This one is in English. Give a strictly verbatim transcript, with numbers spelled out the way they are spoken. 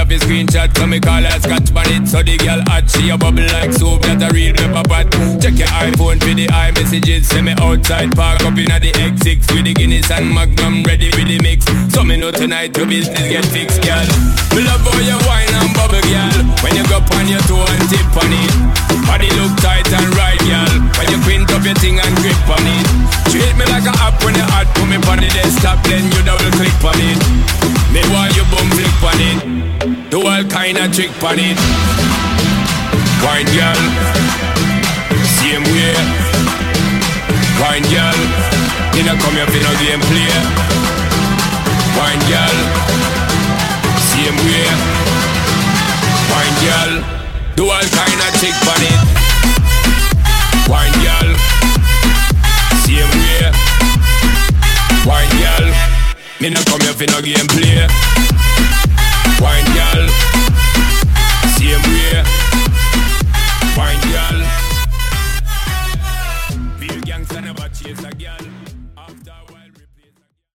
off his screenshot, so me call her Scotch Bonnet. So the girl hot, she a bubble like soap, that a real pepper pot. Check your iPhone for the iMessages, send me outside, park up inna the X six with the Guinness and Magnum ready with the mix. So me know tonight your business get fixed, girl. Me love how you wine and bubble, girl. When you go on your toe and tip on it, body look tight and right, girl. When you print up your thing and grip on it, treat me like a app when you hot, put me on the desktop, then you double click on it. Me want you boom flick on it, do all kind of trick on it. Wine, girl, same way. Wine, girl, you know come here for no game play. Wine, girl, same way. Wine, girl, do all kind of trick on it. Wine, girl, same way. Wine, girl, me no come here for no game play.